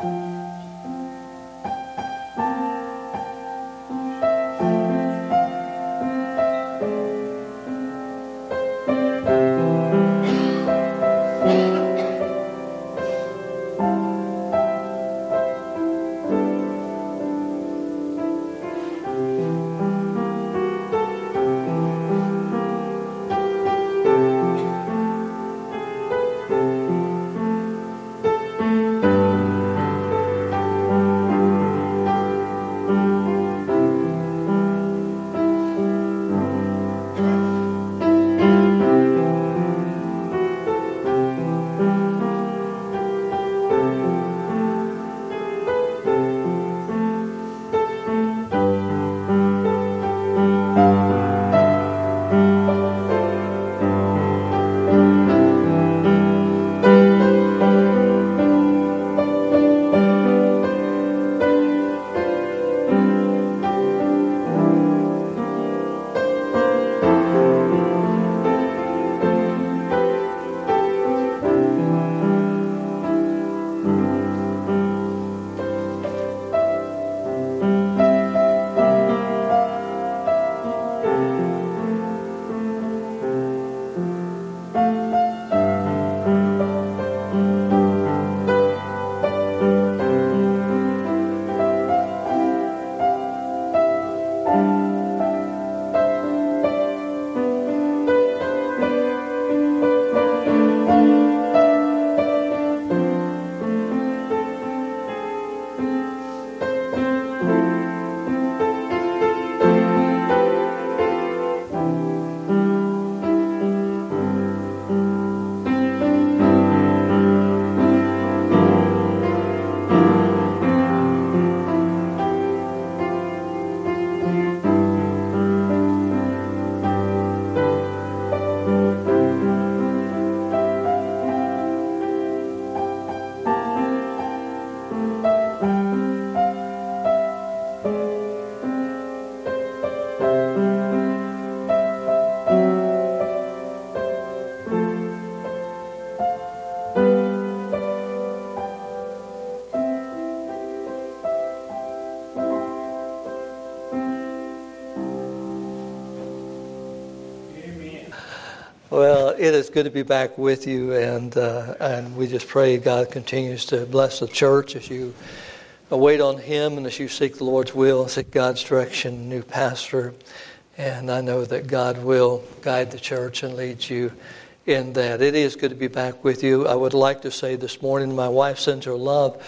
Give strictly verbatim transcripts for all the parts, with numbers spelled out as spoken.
Well, it is good to be back with you, and uh, and we just pray God continues to bless the church as you wait on Him and as you seek the Lord's will, seek God's direction, new pastor. And I know that God will guide the church and lead you in that. It is good to be back with you. I would like to say this morning, my wife sends her love,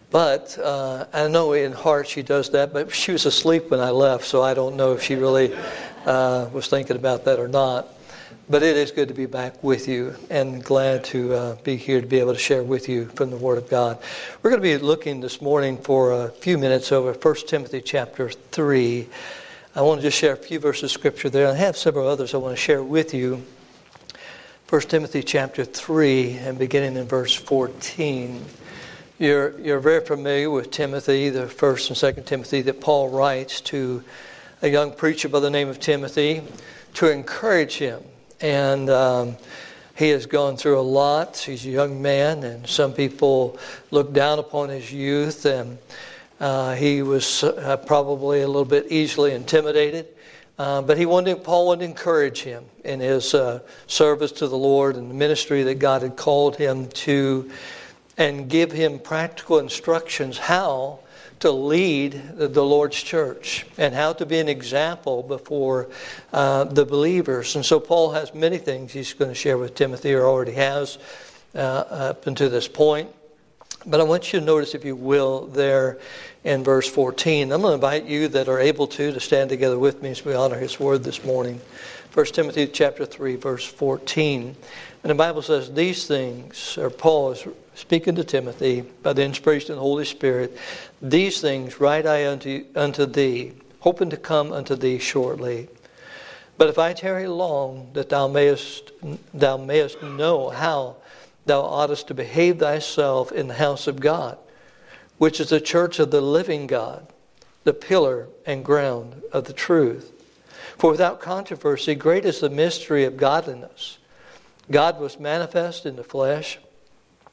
but uh, I know in heart she does that, but she was asleep when I left, so I don't know if she really uh, was thinking about that or not. But it is good to be back with you and glad to uh, be here to be able to share with you from the Word of God. We're going to be looking this morning for a few minutes over First Timothy chapter three. I want to just share a few verses of Scripture there. I have several others I want to share with you. First Timothy chapter three and beginning in verse fourteen. You're, you're very familiar with Timothy, the First and Second Timothy that Paul writes to a young preacher by the name of Timothy to encourage him. And um, he has gone through a lot. He's a young man, and some people look down upon his youth. And uh, he was uh, probably a little bit easily intimidated. Uh, but he wanted, Paul wanted to encourage him in his uh, service to the Lord and the ministry that God had called him to, and give him practical instructions how to lead the Lord's church and how to be an example before uh, the believers. And so Paul has many things he's going to share with Timothy, or already has uh, up until this point. But I want you to notice, if you will, there in verse fourteen. I'm going to invite you that are able to to stand together with me as we honor His Word this morning. First Timothy chapter three, verse fourteen. And the Bible says, these things, or Paul is speaking to Timothy by the inspiration of the Holy Spirit, these things write I unto, unto thee, hoping to come unto thee shortly. But if I tarry long, that thou mayest, thou mayest know how thou oughtest to behave thyself in the house of God, which is the church of the living God, the pillar and ground of the truth. For without controversy, great is the mystery of godliness. God was manifest in the flesh,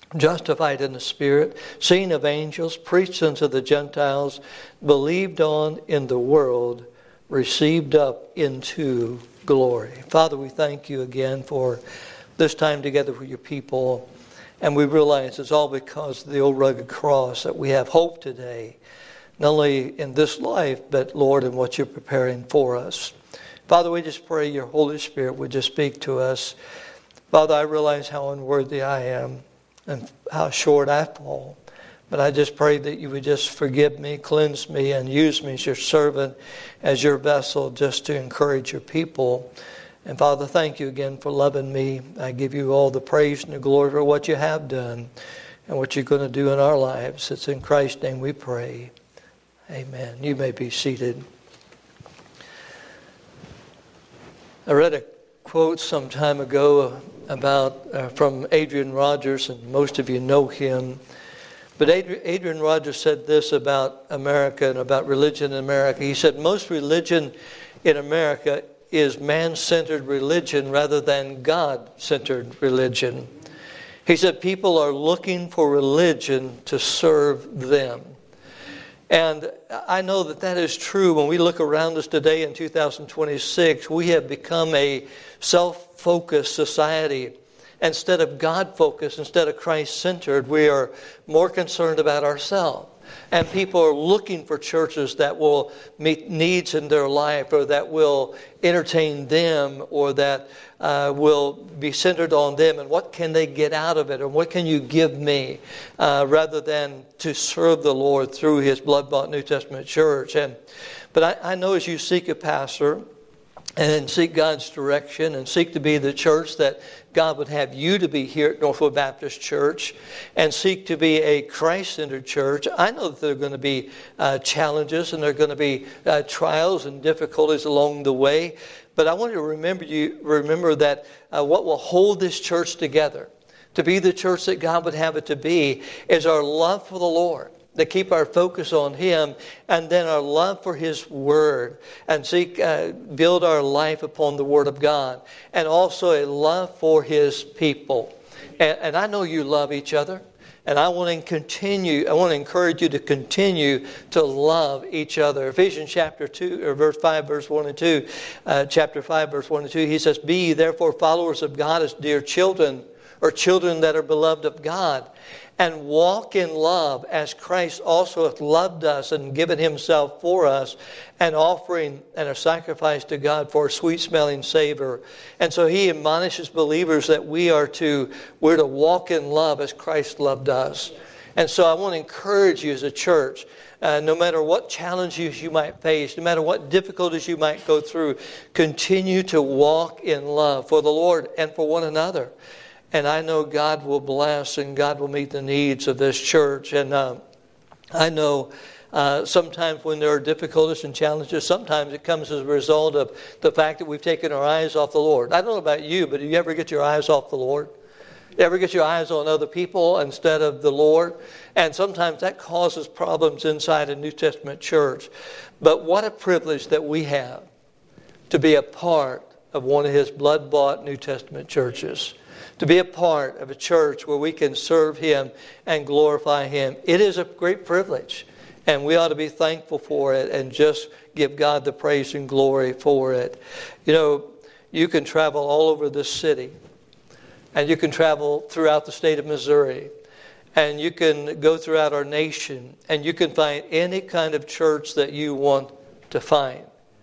justified in the Spirit, seen of angels, preached unto the Gentiles, believed on in the world, received up into glory. Father, we thank you again for this time together with your people. And we realize it's all because of the old rugged cross that we have hope today, not only in this life, but, Lord, in what you're preparing for us. Father, we just pray your Holy Spirit would just speak to us. Father, I realize how unworthy I am and how short I fall. But I just pray that you would just forgive me, cleanse me, and use me as your servant, as your vessel, just to encourage your people. And Father, thank you again for loving me. I give you all the praise and the glory for what you have done and what you're going to do in our lives. It's in Christ's name we pray. Amen. You may be seated. I read a quote some time ago about uh, from Adrian Rogers, and most of you know him. But Adrian Rogers said this about America and about religion in America. He said, most religion in America is man-centered religion rather than God-centered religion. He said, people are looking for religion to serve them. And I know that that is true. When we look around us today in two thousand twenty-six, we have become a self-focused society. Instead of God-focused, instead of Christ-centered, we are more concerned about ourselves. And people are looking for churches that will meet needs in their life, or that will entertain them, or that uh, will be centered on them. And what can they get out of it? Or what can you give me? Uh, rather than to serve the Lord through his blood-bought New Testament church. And But I, I know as you seek a pastor, and seek God's direction, and seek to be the church that God would have you to be here at Northwood Baptist Church, and seek to be a Christ-centered church. I know that there are going to be uh, challenges, and there are going to be uh, trials and difficulties along the way. But I want you to remember you remember that uh, what will hold this church together, to be the church that God would have it to be, is our love for the Lord. To keep our focus on him, and then our love for his word, and seek uh, build our life upon the word of God, and also a love for his people. And, and I know you love each other, and I want to continue. I want to encourage you to continue to love each other. Ephesians chapter two, or verse five, verse one and two, uh, chapter five, verse one and two. He says, "Be ye therefore followers of God as dear children, or children that are beloved of God. And walk in love as Christ also hath loved us and given himself for us, an offering and a sacrifice to God for a sweet-smelling savor." And so he admonishes believers that we are to, we're to walk in love as Christ loved us. And so I want to encourage you as a church, uh, no matter what challenges you might face, no matter what difficulties you might go through, continue to walk in love for the Lord and for one another. And I know God will bless and God will meet the needs of this church. And uh, I know uh, sometimes when there are difficulties and challenges, sometimes it comes as a result of the fact that we've taken our eyes off the Lord. I don't know about you, but do you ever get your eyes off the Lord? You ever get your eyes on other people instead of the Lord? And sometimes that causes problems inside a New Testament church. But what a privilege that we have to be a part of one of his blood-bought New Testament churches. To be a part of a church where we can serve him and glorify him. It is a great privilege. And we ought to be thankful for it and just give God the praise and glory for it. You know, you can travel all over this city. And you can travel throughout the state of Missouri. And you can go throughout our nation. And you can find any kind of church that you want to find.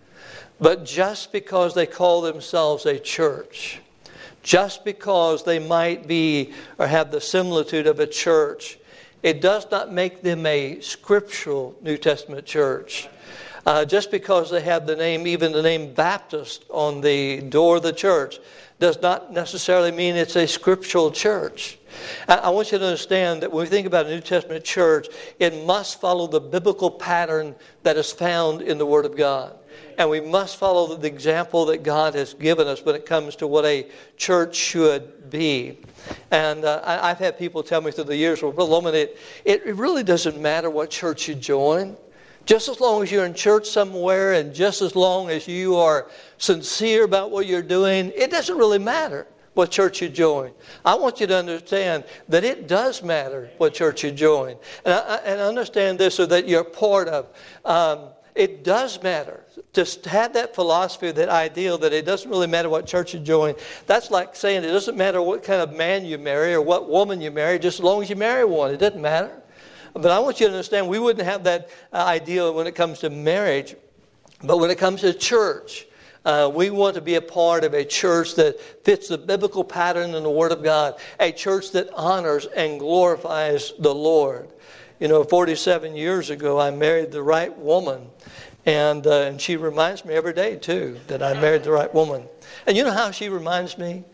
But just because they call themselves a church, just because they might be or have the similitude of a church, it does not make them a scriptural New Testament church. Uh, just because they have the name, even the name Baptist on the door of the church, does not necessarily mean it's a scriptural church. I, I want you to understand that when we think about a New Testament church, it must follow the biblical pattern that is found in the Word of God. And we must follow the example that God has given us when it comes to what a church should be. And uh, I, I've had people tell me through the years, well, Brother Loman, it, it really doesn't matter what church you join. Just as long as you're in church somewhere and just as long as you are sincere about what you're doing, it doesn't really matter what church you join. I want you to understand that it does matter what church you join. And I, and understand this so that you're part of. Um, it does matter. Just have that philosophy, that ideal that it doesn't really matter what church you join. That's like saying it doesn't matter what kind of man you marry or what woman you marry, just as long as you marry one. It doesn't matter. But I want you to understand we wouldn't have that uh, ideal when it comes to marriage. But when it comes to church, uh, we want to be a part of a church that fits the biblical pattern in the Word of God. A church that honors and glorifies the Lord. You know, forty-seven years ago, I married the right woman. And, uh, and she reminds me every day, too, that I married the right woman. And you know how she reminds me?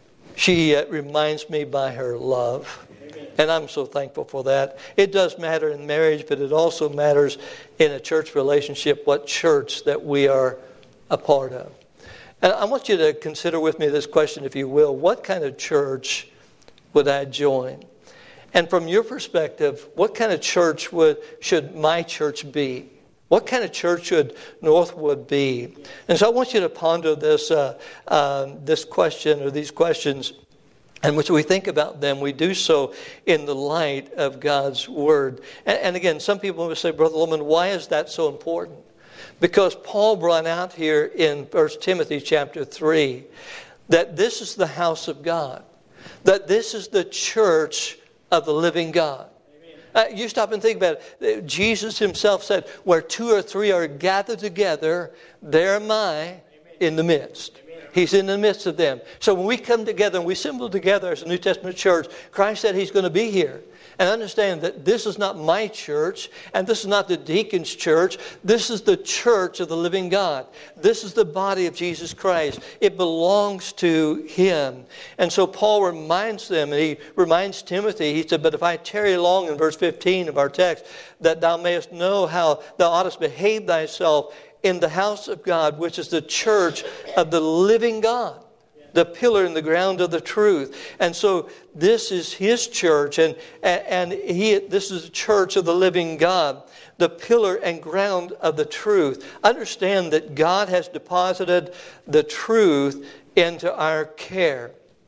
She uh, reminds me by her love. And I'm so thankful for that. It does matter in marriage, but it also matters in a church relationship, what church that we are a part of. And I want you to consider with me this question, if you will. What kind of church would I join? And from your perspective, what kind of church would should my church be? What kind of church should Northwood be? And so I want you to ponder this uh, uh, this question or these questions. And when we think about them, we do so in the light of God's Word. And, and again, some people will say, Brother Loman, why is that so important? Because Paul brought out here in First Timothy chapter three that this is the house of God. That this is the church of the living God. Uh, you stop and think about it. Jesus himself said, where two or three are gathered together, there am I in the midst. He's in the midst of them. So when we come together and we assemble together as a New Testament church, Christ said He's going to be here. And understand that this is not my church, and this is not the deacon's church. This is the church of the living God. This is the body of Jesus Christ. It belongs to Him. And so Paul reminds them, and he reminds Timothy, he said, but if I tarry long, in verse fifteen of our text, that thou mayest know how thou oughtest behave thyself in the house of God, which is the church of the living God, the pillar and the ground of the truth. And so this is His church, and and he this is the church of the living God, the pillar and ground of the truth. Understand that God has deposited the truth into our care,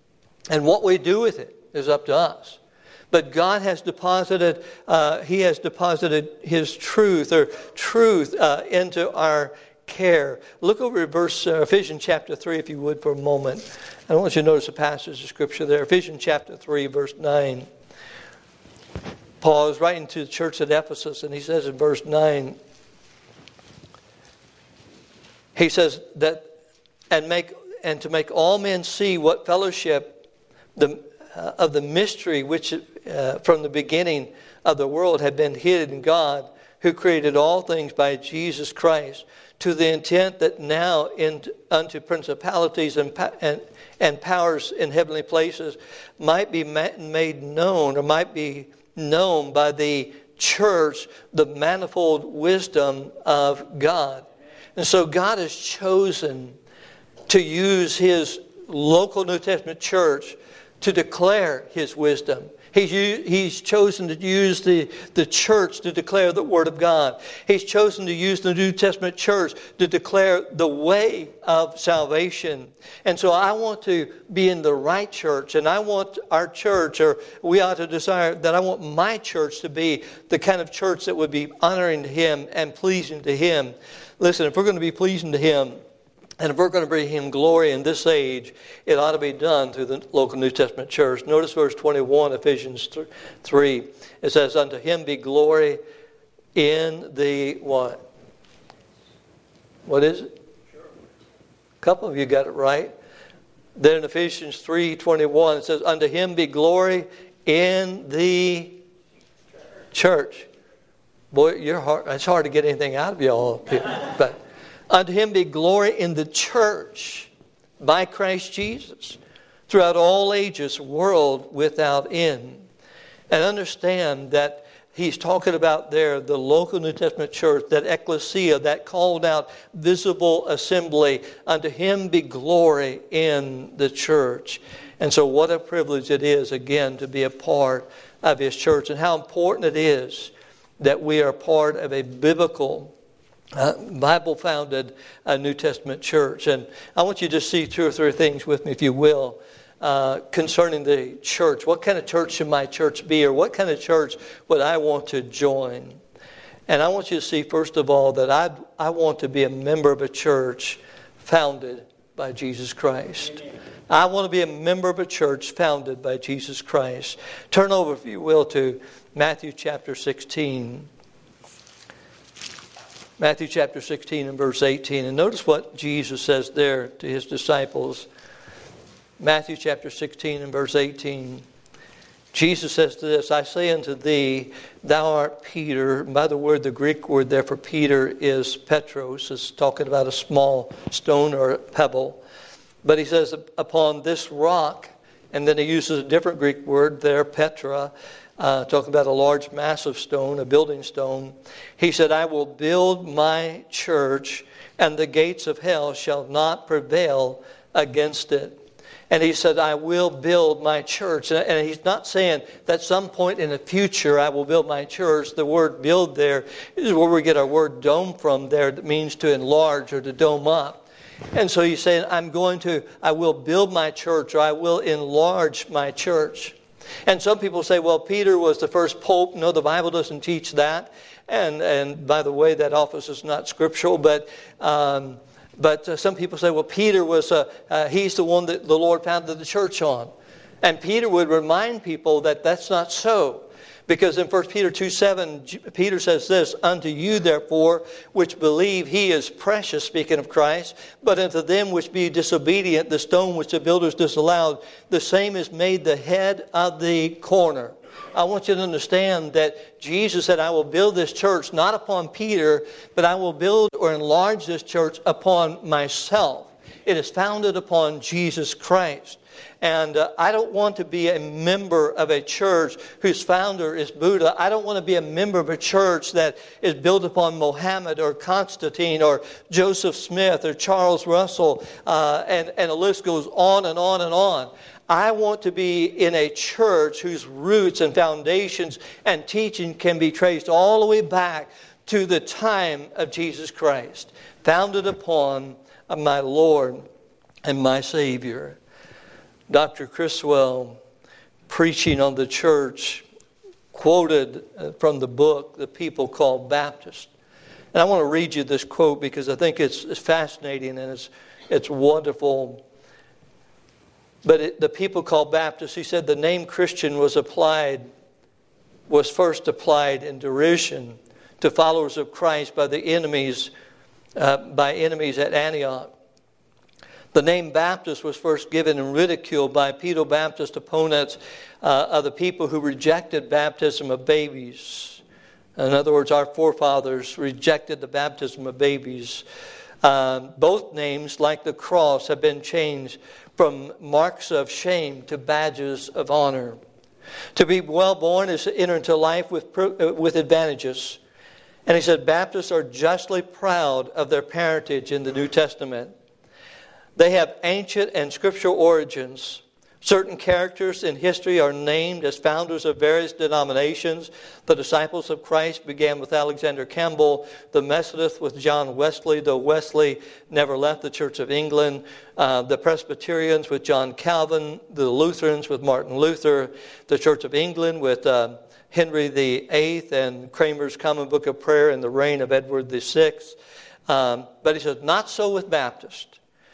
and what we do with it is up to us. But God has deposited, uh, He has deposited His truth or truth uh, into our care. Look over at verse uh, Ephesians chapter three, if you would, for a moment. I want you to notice a passage of Scripture there. Ephesians chapter three, verse nine. Paul is writing to the church at Ephesus, and he says in verse nine, he says that, and make and to make all men see what fellowship the uh, of the mystery which uh, from the beginning of the world had been hid in God, who created all things by Jesus Christ, to the intent that now in, unto principalities and, and, and powers in heavenly places might be made known, or might be known by the church, the manifold wisdom of God. And so God has chosen to use His local New Testament church to declare His wisdom. He's, he's chosen to use the, the church to declare the Word of God. He's chosen to use the New Testament church to declare the way of salvation. And so I want to be in the right church, and I want our church, or we ought to desire that I want my church to be the kind of church that would be honoring to Him and pleasing to Him. Listen, if we're going to be pleasing to Him, and if we're going to bring Him glory in this age, it ought to be done through the local New Testament church. Notice verse twenty-one, Ephesians three. It says, unto Him be glory in the what? What is it? Sure. A couple of you got it right. Then in Ephesians three twenty-one, it says, unto Him be glory in the church. Boy, you're hard, it's hard to get anything out of y'all up here. But unto Him be glory in the church by Christ Jesus throughout all ages, world without end. And understand that he's talking about there the local New Testament church, that ecclesia, that called out visible assembly. Unto Him be glory in the church. And so what a privilege it is, again, to be a part of His church, and how important it is that we are part of a biblical Uh, Bible-founded uh, New Testament church. And I want you to see two or three things with me, if you will. uh, concerning the church. What kind of church should my church be, or what kind of church would I want to join? And I want you to see, first of all, that I I want to be a member of a church founded by Jesus Christ. Amen. I want to be a member of a church founded by Jesus Christ. Turn over, if you will, to Matthew chapter sixteen. Matthew chapter sixteen and verse eighteen. And notice what Jesus says there to his disciples. Matthew chapter sixteen and verse eighteen. Jesus says to this, I say unto thee, thou art Peter. And by the word, the Greek word there for Peter is Petros. It's talking about a small stone or a pebble. But he says, upon this rock, and then he uses a different Greek word there, Petra, uh, talking about a large massive stone, a building stone. He said, I will build my church, and the gates of hell shall not prevail against it. And he said, I will build my church. And he's not saying that some point in the future I will build my church. The word build there is where we get our word dome from there. That means to enlarge or to dome up. And so he's saying, I'm going to, I will build my church, or I will enlarge my church. And some people say, well, Peter was the first pope. No, the Bible doesn't teach that. And, and by the way, that office is not scriptural, but... Um, But uh, some people say, well, Peter was, uh, uh, he's the one that the Lord founded the church on. And Peter would remind people that that's not so. Because in First Peter two seven, Peter says this, unto you therefore which believe he is precious, speaking of Christ, but unto them which be disobedient, the stone which the builders disallowed, the same is made the head of the corner. I want you to understand that Jesus said, I will build this church not upon Peter, but I will build or enlarge this church upon myself. It is founded upon Jesus Christ. And uh, I don't want to be a member of a church whose founder is Buddha. I don't want to be a member of a church that is built upon Mohammed or Constantine or Joseph Smith or Charles Russell. Uh, and, and the list goes on and on and on. I want to be in a church whose roots and foundations and teaching can be traced all the way back to the time of Jesus Christ, founded upon my Lord and my Savior. Doctor Criswell, preaching on the church, quoted from the book, The People Called Baptist. And I want to read you this quote because I think it's, it's fascinating and it's, it's wonderful. But it, the people called Baptists, he said the name Christian was applied, was first applied in derision to followers of Christ by the enemies, uh, by enemies at Antioch. The name Baptist was first given and ridiculed by Pedo-Baptist opponents uh, of the people who rejected baptism of babies. In other words, our forefathers rejected the baptism of babies. Uh, both names, like the cross, have been changed from marks of shame to badges of honor. To be well born is to enter into life with, with advantages. And he said, Baptists are justly proud of their parentage in the New Testament. They have ancient and scriptural origins. Certain characters in history are named as founders of various denominations. The disciples of Christ began with Alexander Campbell, the Methodists with John Wesley, though Wesley never left the Church of England, uh, the Presbyterians with John Calvin, the Lutherans with Martin Luther, the Church of England with uh, Henry the Eighth, and Kramer's Common Book of Prayer in the reign of Edward the Sixth. Um, but he says, not so with Baptists.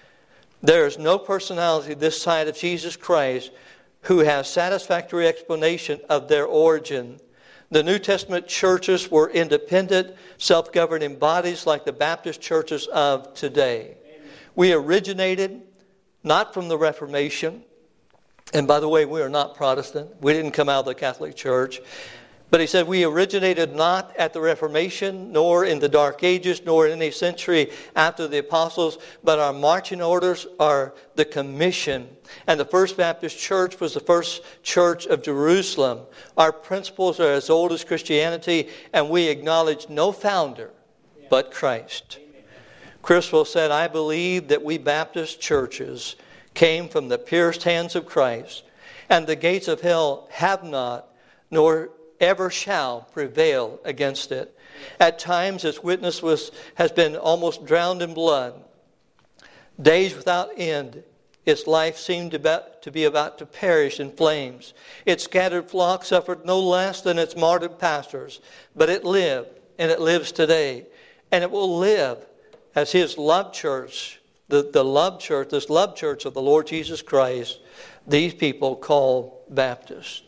There is no personality this side of Jesus Christ who has satisfactory explanation of their origin. The New Testament churches were independent, self-governing bodies like the Baptist churches of today. Amen. We originated not from the Reformation. And by the way, we are not Protestant. We didn't come out of the Catholic Church. But he said, we originated not at the Reformation, nor in the Dark Ages, nor in any century after the apostles, but our marching orders are the commission. And the First Baptist Church was the first church of Jerusalem. Our principles are as old as Christianity, and we acknowledge no founder but Christ. Criswell said, I believe that we Baptist churches came from the pierced hands of Christ, and the gates of hell have not, nor ever shall prevail against it. At times its witness was has been almost drowned in blood. Days without end its life seemed about, to be about to perish in flames. Its scattered flock suffered no less than its martyred pastors, but it lived, and it lives today. And it will live as His loved church, the, the loved church, this loved church of the Lord Jesus Christ, these people call Baptists.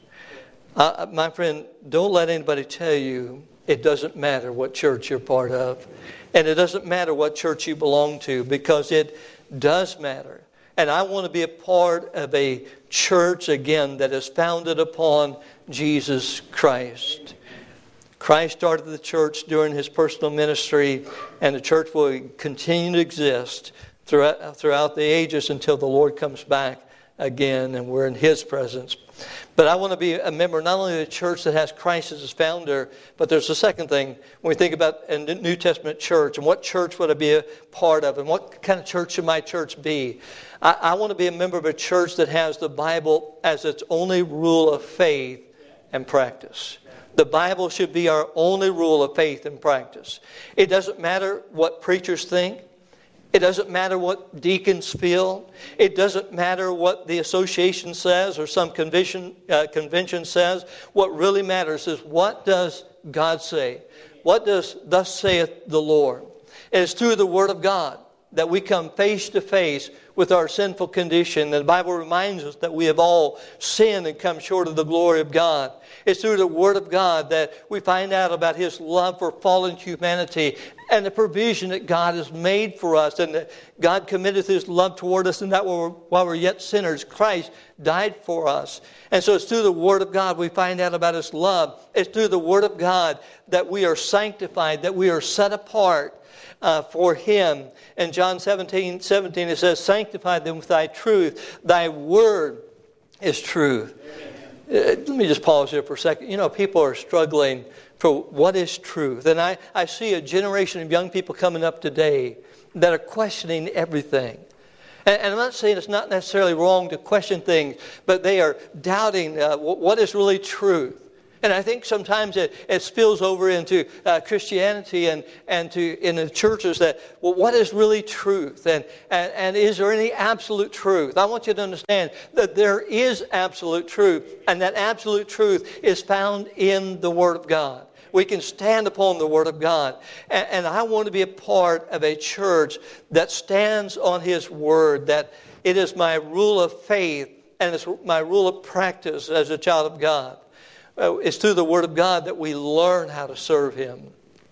Uh, my friend, don't let anybody tell you it doesn't matter what church you're part of. And it doesn't matter what church you belong to, because it does matter. And I want to be a part of a church, again, that is founded upon Jesus Christ. Christ started the church during His personal ministry, and the church will continue to exist throughout, throughout the ages until the Lord comes back again and we're in His presence. But I want to be a member not only of the church that has Christ as its founder, but there's a second thing. When we think about a New Testament church and what church would I be a part of and what kind of church should my church be, I, I want to be a member of a church that has the Bible as its only rule of faith and practice. The Bible should be our only rule of faith and practice. It doesn't matter what preachers think. It doesn't matter what deacons feel. It doesn't matter what the association says or some convention, uh, convention says. What really matters is, what does God say? What does thus saith the Lord? It is through the Word of God that we come face to face with our sinful condition. The Bible reminds us that we have all sinned and come short of the glory of God. It's through the Word of God that we find out about His love for fallen humanity and the provision that God has made for us, and that God committed His love toward us, and that while we're, while we're yet sinners, Christ died for us. And so it's through the Word of God we find out about His love. It's through the Word of God that we are sanctified, that we are set apart Uh, for Him. In John seventeen, seventeen it says, "Sanctify them with Thy truth. Thy word is truth." Uh, let me just pause here for a second. You know, people are struggling for what is truth. And I, I see a generation of young people coming up today that are questioning everything. And, and I'm not saying it's not necessarily wrong to question things, but they are doubting uh, what is really truth. And I think sometimes it, it spills over into uh, Christianity and, and to in the churches that, well, what is really truth? And, and, and is there any absolute truth? I want you to understand that there is absolute truth. And that absolute truth is found in the Word of God. We can stand upon the Word of God. And, and I want to be a part of a church that stands on His Word, that it is my rule of faith and it's my rule of practice as a child of God. It's through the Word of God that we learn how to serve Him.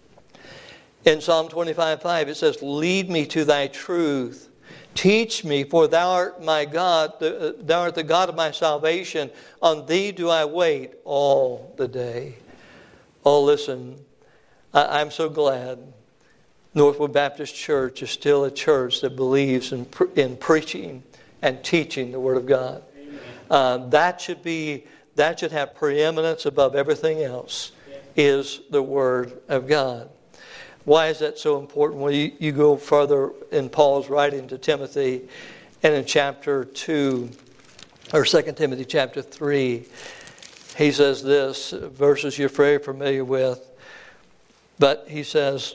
In Psalm twenty-five five it says, "Lead me to Thy truth. Teach me, for Thou art my God. Thou art the God of my salvation. On Thee do I wait all the day." Oh, listen, I'm so glad Northwood Baptist Church is still a church that believes in, in preaching and teaching the Word of God. Uh, that should be... That should have preeminence above everything else, is the Word of God. Why is that so important? Well, you, you go further in Paul's writing to Timothy, and in chapter two, or Second Timothy chapter three, he says this, verses you're very familiar with. But he says,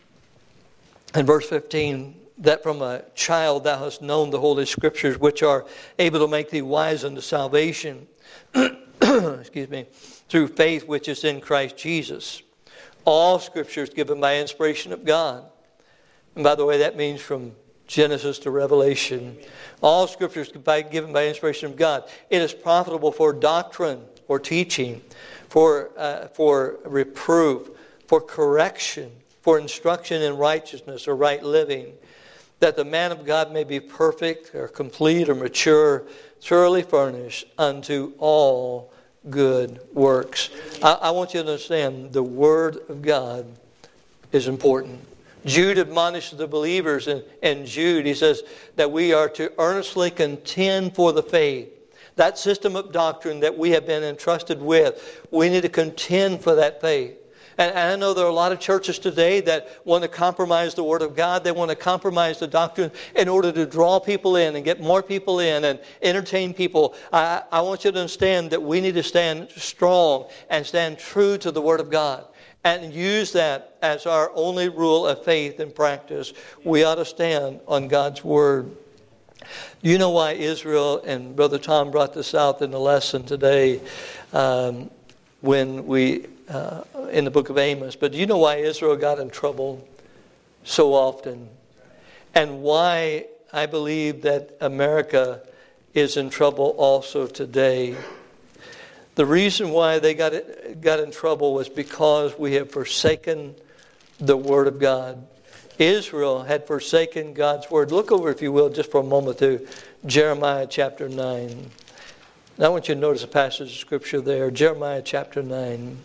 in verse fifteen, "That from a child thou hast known the Holy Scriptures, which are able to make thee wise unto salvation." Excuse me, "through faith which is in Christ Jesus. All Scripture is given by inspiration of God." And by the way, that means from Genesis to Revelation. All Scripture is given by inspiration of God. It is profitable for doctrine or teaching, for uh, for reproof, for correction, for instruction in righteousness or right living, that the man of God may be perfect or complete or mature, thoroughly furnished unto all good works. I, I want you to understand the Word of God is important. Jude admonishes the believers in, in Jude. He says that we are to earnestly contend for the faith. That system of doctrine that we have been entrusted with, we need to contend for that faith. And I know there are a lot of churches today that want to compromise the Word of God. They want to compromise the doctrine in order to draw people in and get more people in and entertain people. I, I want you to understand that we need to stand strong and stand true to the Word of God and use that as our only rule of faith and practice. We ought to stand on God's Word. You know why Israel, and Brother Tom brought this out in the lesson today um, when we, uh, in the book of Amos, but do you know why Israel got in trouble so often? And why I believe that America is in trouble also today? The reason why they got it, got in trouble was because we have forsaken the Word of God. Israel had forsaken God's Word. Look over, if you will, just for a moment to Jeremiah chapter nine. Now I want you to notice a passage of Scripture there. Jeremiah chapter nine.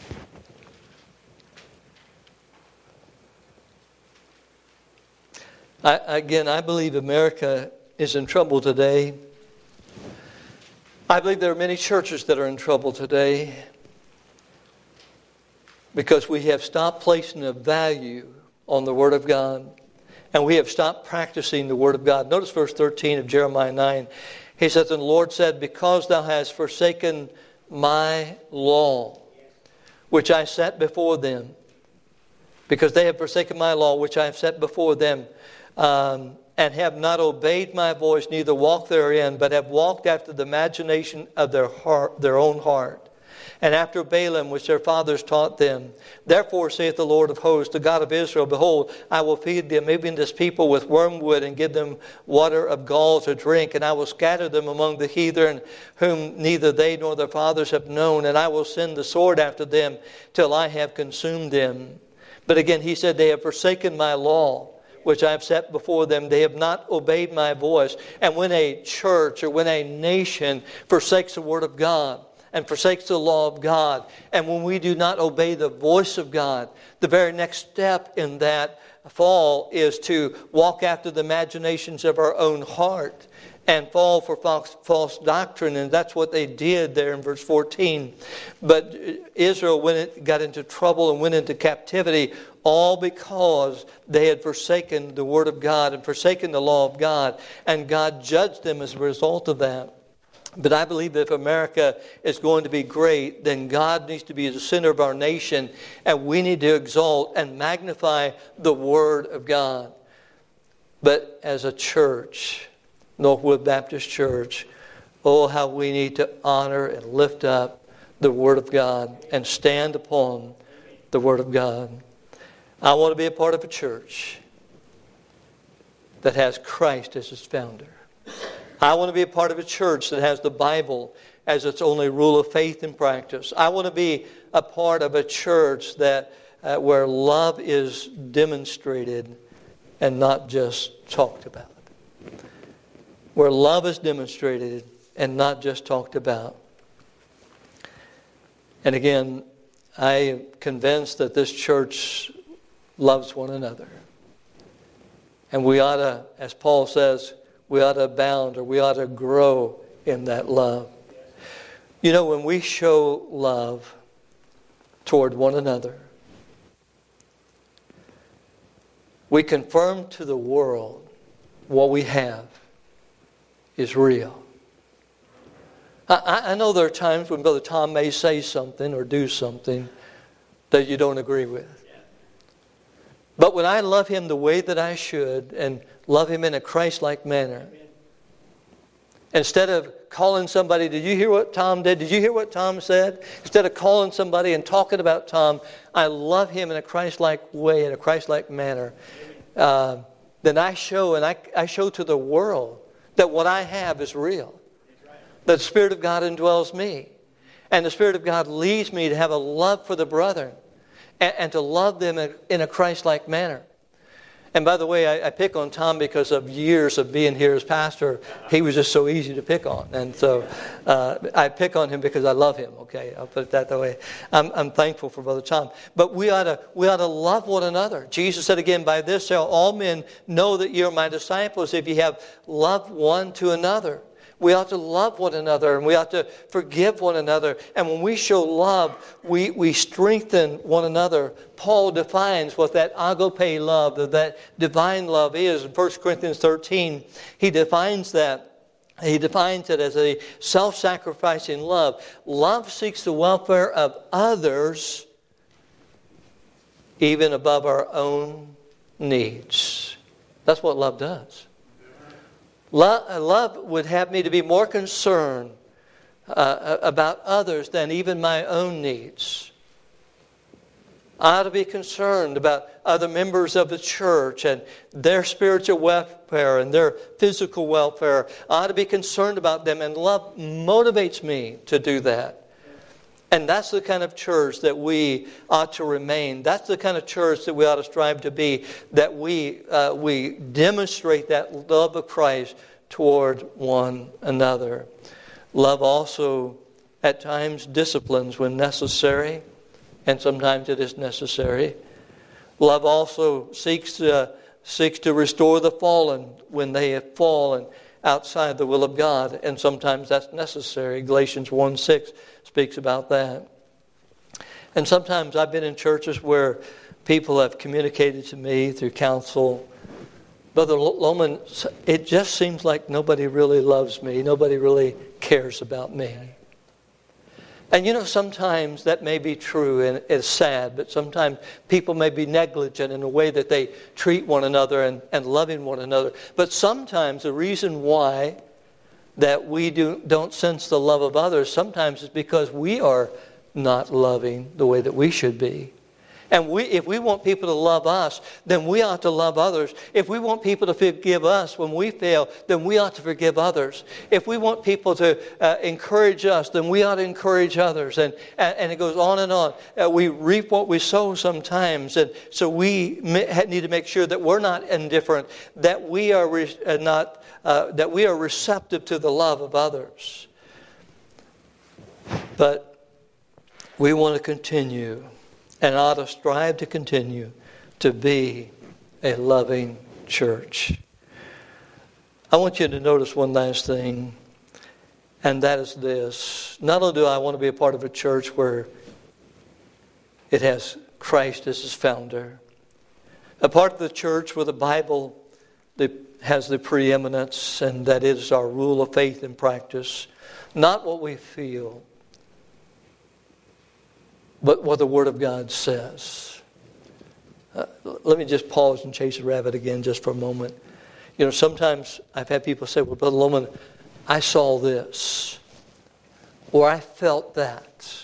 I, again, I believe America is in trouble today. I believe there are many churches that are in trouble today because we have stopped placing a value on the Word of God, and we have stopped practicing the Word of God. Notice verse thirteen of Jeremiah nine. He says, "And the Lord said, because thou hast forsaken my law, which I set before them, because they have forsaken my law, which I have set before them, um, and have not obeyed my voice, neither walked therein, but have walked after the imagination of their heart, their own heart, and after Balaam, which their fathers taught them. Therefore saith the Lord of hosts, the God of Israel, behold, I will feed them, even this people, with wormwood, and give them water of gall to drink. And I will scatter them among the heathen, whom neither they nor their fathers have known. And I will send the sword after them, till I have consumed them." But again, he said, they have forsaken my law, which I have set before them. They have not obeyed my voice. And when a church or when a nation forsakes the Word of God, and forsakes the law of God, and when we do not obey the voice of God, the very next step in that fall is to walk after the imaginations of our own heart and fall for false, false doctrine. And that's what they did there in verse fourteen. But Israel went, got into trouble and went into captivity, all because they had forsaken the Word of God and forsaken the law of God. And God judged them as a result of that. But I believe that if America is going to be great, then God needs to be the center of our nation, and we need to exalt and magnify the Word of God. But as a church, Northwood Baptist Church, oh, how we need to honor and lift up the Word of God and stand upon the Word of God. I want to be a part of a church that has Christ as its founder. I want to be a part of a church that has the Bible as its only rule of faith and practice. I want to be a part of a church that uh, where love is demonstrated and not just talked about. Where love is demonstrated and not just talked about. And again, I am convinced that this church loves one another. And we ought to, as Paul says, we ought to abound, or we ought to grow in that love. You know, when we show love toward one another, we confirm to the world what we have is real. I, I know there are times when Brother Tom may say something or do something that you don't agree with. But when I love him the way that I should and love him in a Christ-like manner, instead of calling somebody, did you hear what Tom did? Did you hear what Tom said? Instead of calling somebody and talking about Tom, I love him in a Christ-like way, in a Christ-like manner. Uh, then I show, and I, I show to the world that what I have is real. That the Spirit of God indwells me. And the Spirit of God leads me to have a love for the brethren. And, and to love them in, in a Christ-like manner. And by the way, I, I pick on Tom because of years of being here as pastor. He was just so easy to pick on. And so uh, I pick on him because I love him. Okay, I'll put it that way. I'm, I'm thankful for Brother Tom. But we ought to we ought to love one another. Jesus said again, by this shall all men know that you are my disciples, if you have loved one to another. We ought to love one another, and we ought to forgive one another. And when we show love, we, we strengthen one another. Paul defines what that agape love, that divine love is. In First Corinthians thirteen, he defines that. He defines it as a self-sacrificing love. Love seeks the welfare of others, even above our own needs. That's what love does. Love, love would have me to be more concerned uh, about others than even my own needs. I ought to be concerned about other members of the church and their spiritual welfare and their physical welfare. I ought to be concerned about them, and love motivates me to do that. And that's the kind of church that we ought to remain. That's the kind of church that we ought to strive to be, that we uh, we demonstrate that love of Christ toward one another. Love also at times disciplines when necessary, and sometimes it is necessary. Love also seeks to, seeks to restore the fallen when they have fallen outside the will of God, and sometimes that's necessary. Galatians one six speaks about that. And sometimes I've been in churches where people have communicated to me through counsel, Brother Lohman, it just seems like nobody really loves me. Nobody really cares about me. And you know, sometimes that may be true and it's sad, but sometimes people may be negligent in the way that they treat one another and, and loving one another. But sometimes the reason why that we do, don't sense the love of others sometimes is because we are not loving the way that we should be. And we, if we want people to love us, then we ought to love others. If we want people to forgive us when we fail, then we ought to forgive others. If we want people to uh, encourage us, then we ought to encourage others. And, and, and it goes on and on. Uh, we reap what we sow sometimes. And so we need to make sure that we're not indifferent, that we are re- uh, not uh, that we are receptive to the love of others. But we want to continue, and ought to strive to continue to be a loving church. I want you to notice one last thing, and that is this. Not only do I want to be a part of a church where it has Christ as its founder, a part of the church where the Bible has the preeminence, and that is our rule of faith and practice, not what we feel, but what the Word of God says. Uh, let me just pause and chase a rabbit again just for a moment. You know, sometimes I've had people say, well, Brother Lohman, I saw this, or I felt that,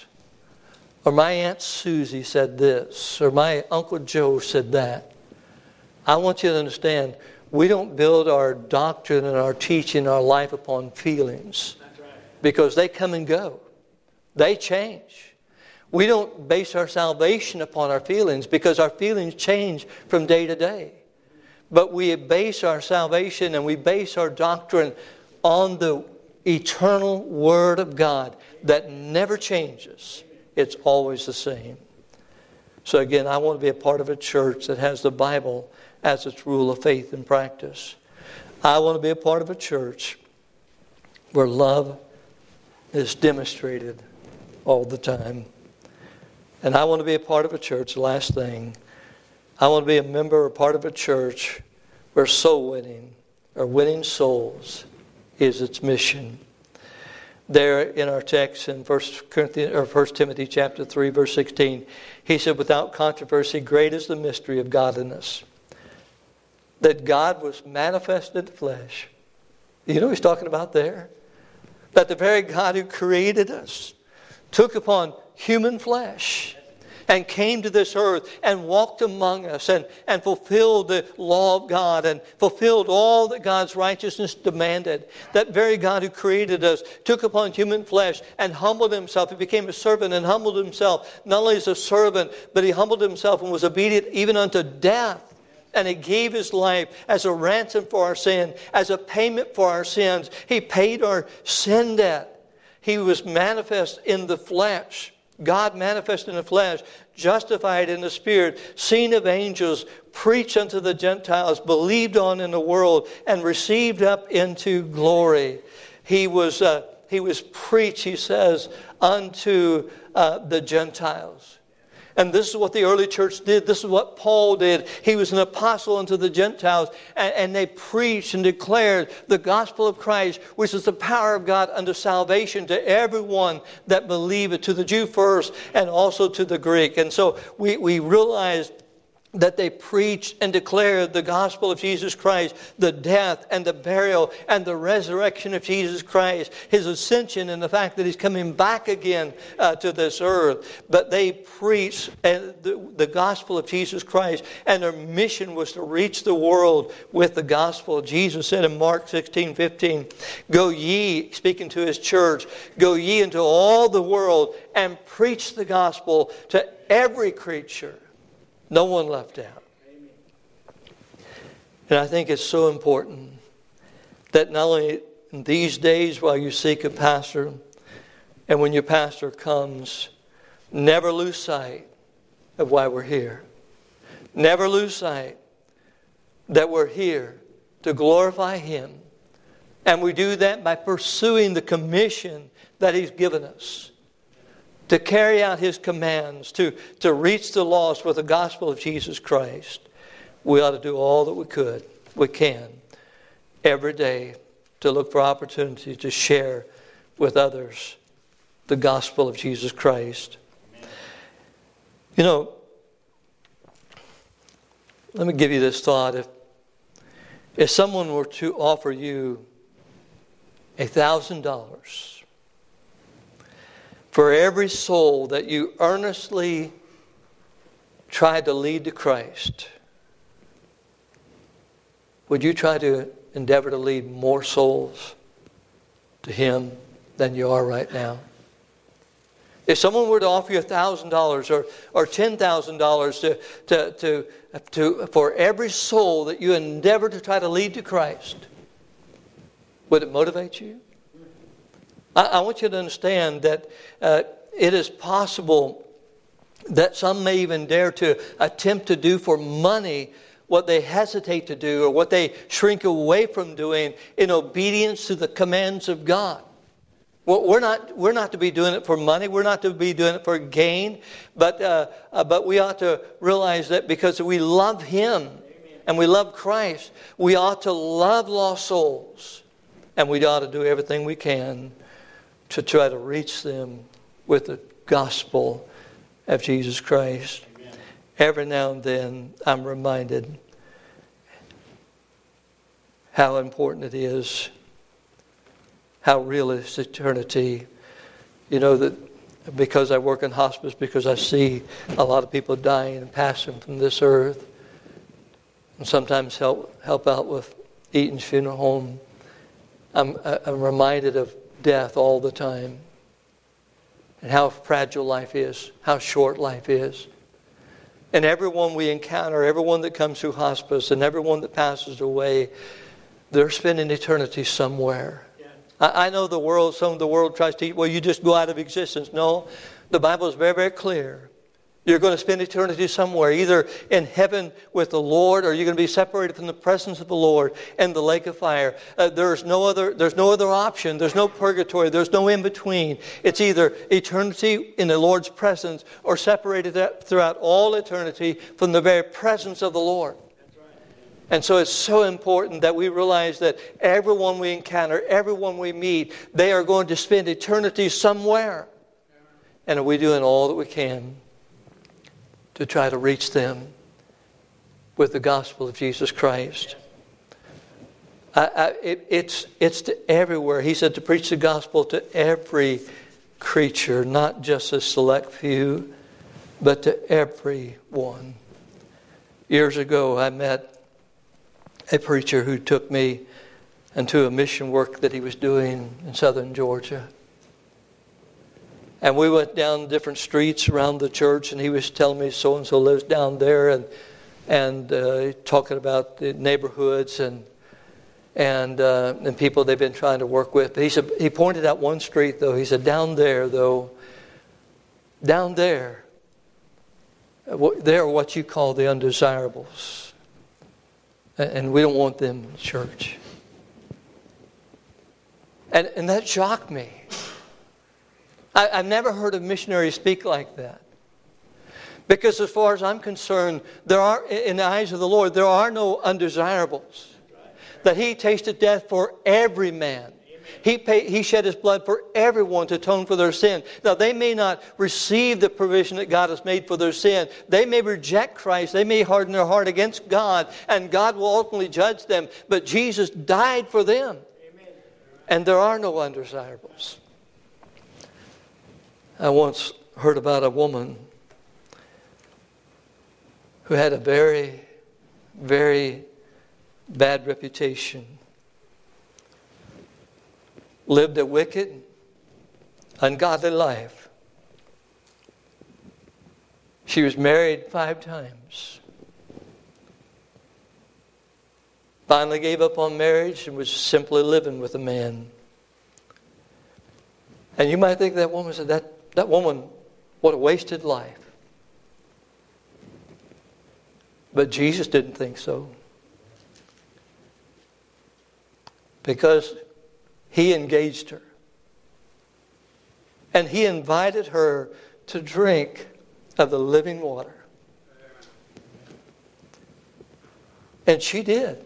or my Aunt Susie said this, or my Uncle Joe said that. I want you to understand, we don't build our doctrine and our teaching, our life upon feelings. That's right. Because they come and go. They change. We don't base our salvation upon our feelings because our feelings change from day to day. But we base our salvation and we base our doctrine on the eternal Word of God that never changes. It's always the same. So again, I want to be a part of a church that has the Bible as its rule of faith and practice. I want to be a part of a church where love is demonstrated all the time. And I want to be a part of a church, the last thing, I want to be a member or part of a church where soul winning or winning souls is its mission. There in our text in First Corinthians or First Timothy chapter three, verse sixteen, he said, without controversy, great is the mystery of godliness. That God was manifested in the flesh. You know what he's talking about there? That the very God who created us took upon human flesh and came to this earth and walked among us and, and fulfilled the law of God and fulfilled all that God's righteousness demanded. That very God who created us took upon human flesh and humbled himself. He became a servant and humbled himself, not only as a servant, but he humbled himself and was obedient even unto death. And he gave his life as a ransom for our sin, as a payment for our sins. He paid our sin debt. He was manifest in the flesh. God manifest in the flesh, justified in the Spirit, seen of angels, preached unto the Gentiles, believed on in the world, and received up into glory. He was uh, he was preached, he says, unto uh, the Gentiles. And this is what the early church did. This is what Paul did. He was an apostle unto the Gentiles. And, and they preached and declared the gospel of Christ, which is the power of God unto salvation to everyone that believeth, to the Jew first and also to the Greek. And so we, we realized that they preached and declared the gospel of Jesus Christ, the death and the burial and the resurrection of Jesus Christ, His ascension and the fact that He's coming back again uh, to this earth. But they preached uh, the, the gospel of Jesus Christ, and their mission was to reach the world with the gospel. Jesus said in Mark sixteen fifteen, "Go ye," speaking to His church, "go ye into all the world and preach the gospel to every creature." No one left out. And I think it's so important that not only in these days while you seek a pastor, and when your pastor comes, never lose sight of why we're here. Never lose sight that we're here to glorify Him. And we do that by pursuing the commission that He's given us, to carry out His commands, to, to reach the lost with the gospel of Jesus Christ. We ought to do all that we could, we can, every day to look for opportunities to share with others the gospel of Jesus Christ. Amen. You know, let me give you this thought. If, if someone were to offer you a thousand dollars for every soul that you earnestly try to lead to Christ, would you try to endeavor to lead more souls to Him than you are right now? If someone were to offer you one thousand dollars or, or ten thousand dollars to, to, to, to, for every soul that you endeavor to try to lead to Christ, would it motivate you? I, I want you to understand that uh, it is possible that some may even dare to attempt to do for money what they hesitate to do or what they shrink away from doing in obedience to the commands of God. Well, we're not we're not to be doing it for money. We're not to be doing it for gain. But uh, uh, but we ought to realize that because we love Him and we love Christ, we ought to love lost souls. And we ought to do everything we can to try to reach them with the gospel of Jesus Christ. Amen. Every now and then I'm reminded how important it is, how real is eternity. You know, that because I work in hospice, because I see a lot of people dying and passing from this earth, and sometimes help help out with Eaton's Funeral Home, I'm, I'm reminded of death all the time, and how fragile life is, how short life is. And everyone we encounter, everyone that comes through hospice, and everyone that passes away, they're spending eternity somewhere. Yeah. I, I know the world, some of the world tries to, well, you just go out of existence. No, the Bible is very, very clear. You're going to spend eternity somewhere, either in heaven with the Lord, or you're going to be separated from the presence of the Lord in the lake of fire. Uh, there's no other. There's no other option. There's no purgatory. There's no in between. It's either eternity in the Lord's presence, or separated throughout all eternity from the very presence of the Lord. That's right. And so it's so important that we realize that everyone we encounter, everyone we meet, they are going to spend eternity somewhere, and are we doing all that we can to try to reach them with the gospel of Jesus Christ? I, I, it, it's, it's to everywhere. He said to preach the gospel to every creature, not just a select few, but to everyone. Years ago, I met a preacher who took me into a mission work that he was doing in southern Georgia. And we went down different streets around the church, and he was telling me so-and-so lives down there, and and uh, talking about the neighborhoods and and uh, and people they've been trying to work with. But he said, he pointed out one street, though. He said, down there, though, down there, they're what you call the undesirables. And we don't want them in church. And, and that shocked me. I, I've never heard a missionary speak like that. Because as far as I'm concerned, there are, in the eyes of the Lord, there are no undesirables. That He tasted death for every man. Amen. He paid, He shed His blood for everyone to atone for their sin. Now, they may not receive the provision that God has made for their sin. They may reject Christ. They may harden their heart against God, and God will ultimately judge them. But Jesus died for them. Amen. And there are no undesirables. I once heard about a woman who had a very, very bad reputation. Lived a wicked, ungodly life. She was married five times. Finally gave up on marriage and was simply living with a man. And you might think that woman said, that, that woman, what a wasted life. But Jesus didn't think so. Because He engaged her. And He invited her to drink of the living water. And she did.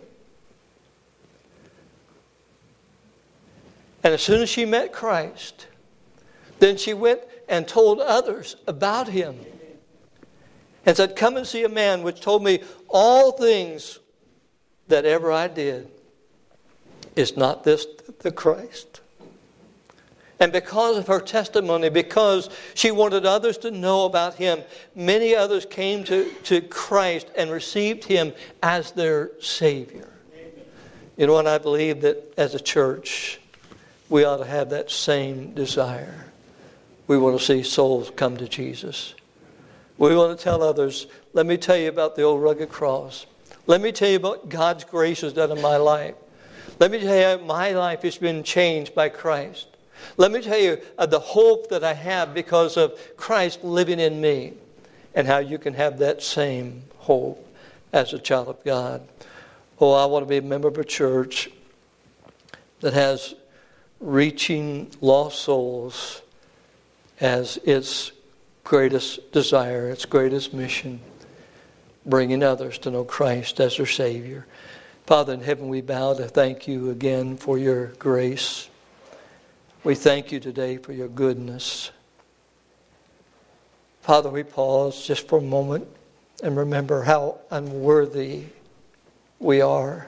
And as soon as she met Christ, then she went and told others about Him. And said, come and see a man which told me all things that ever I did. Is not this the Christ? And because of her testimony, because she wanted others to know about Him, many others came to, to Christ and received Him as their Savior. Amen. You know, and I believe that as a church, we ought to have that same desire. We want to see souls come to Jesus. We want to tell others, let me tell you about the old rugged cross. Let me tell you about God's grace has done in my life. Let me tell you, my life has been changed by Christ. Let me tell you of the hope that I have because of Christ living in me, and how you can have that same hope as a child of God. Oh, I want to be a member of a church that has reaching lost souls as its greatest desire, its greatest mission, bringing others to know Christ as their Savior. Father in heaven, we bow to thank you again for your grace. We thank you today for your goodness. Father, we pause just for a moment and remember how unworthy we are,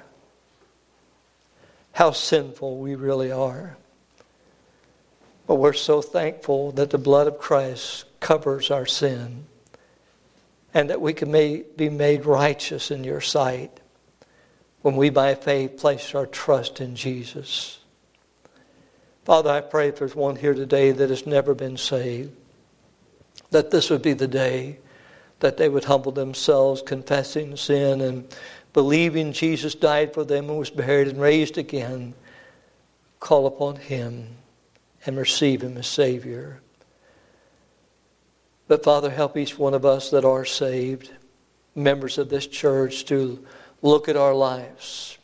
how sinful we really are. But we're so thankful that the blood of Christ covers our sin, and that we can be made righteous in your sight when we by faith place our trust in Jesus. Father, I pray if there's one here today that has never been saved, that this would be the day that they would humble themselves, confessing sin and believing Jesus died for them and was buried and raised again. Call upon Him and receive Him as Savior. But Father, help each one of us that are saved, members of this church, to look at our lives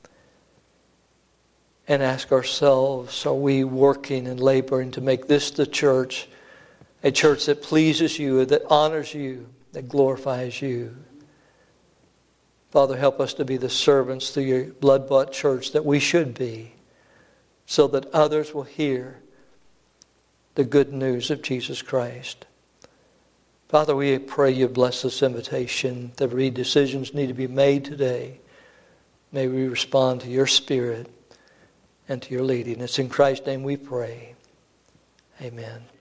and ask ourselves, are we working and laboring to make this the church, a church that pleases you, that honors you, that glorifies you? Father, help us to be the servants through your blood-bought church that we should be, so that others will hear the good news of Jesus Christ. Father, we pray you bless this invitation. That every decisions need to be made today. May we respond to your Spirit and to your leading. It's in Christ's name we pray. Amen.